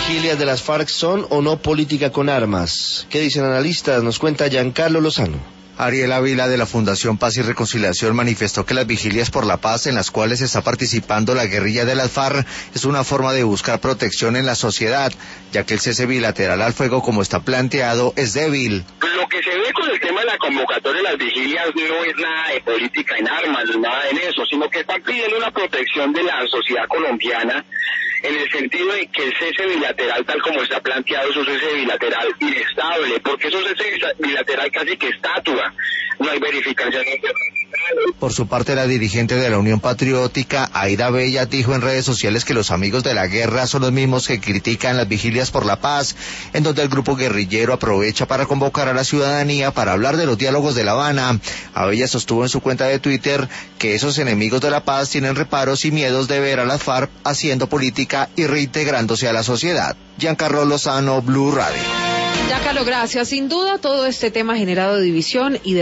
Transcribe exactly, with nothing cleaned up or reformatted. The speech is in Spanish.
vigilias de las FARC son o no política con armas. ¿Qué dicen analistas? Nos cuenta Giancarlo Lozano. Ariel Ávila de la Fundación Paz y Reconciliación manifestó que las vigilias por la paz en las cuales está participando la guerrilla de las FARC es una forma de buscar protección en la sociedad, ya que el cese bilateral al fuego como está planteado es débil. Lo que se ve con el tema de la convocatoria de las vigilias no es nada de política en armas, ni nada en eso, sino que están pidiendo una protección de la sociedad colombiana en el sentido de que el cese bilateral tal como está planteado es un cese bilateral inestable, porque es un cese bilateral casi que estatua, no hay verificación internacional. Por su parte, la dirigente de la Unión Patriótica, Aida Bella, dijo en redes sociales que los amigos de la guerra son los mismos que critican las vigilias por la paz, en donde el grupo guerrillero aprovecha para convocar a la ciudadanía para hablar de los diálogos de La Habana. Abella sostuvo en su cuenta de Twitter que esos enemigos de la paz tienen reparos y miedos de ver a las FARC haciendo política y reintegrándose a la sociedad. Giancarlo Lozano, Blue Radio. Giancarlo, gracias. Sin duda todo este tema ha generado división y de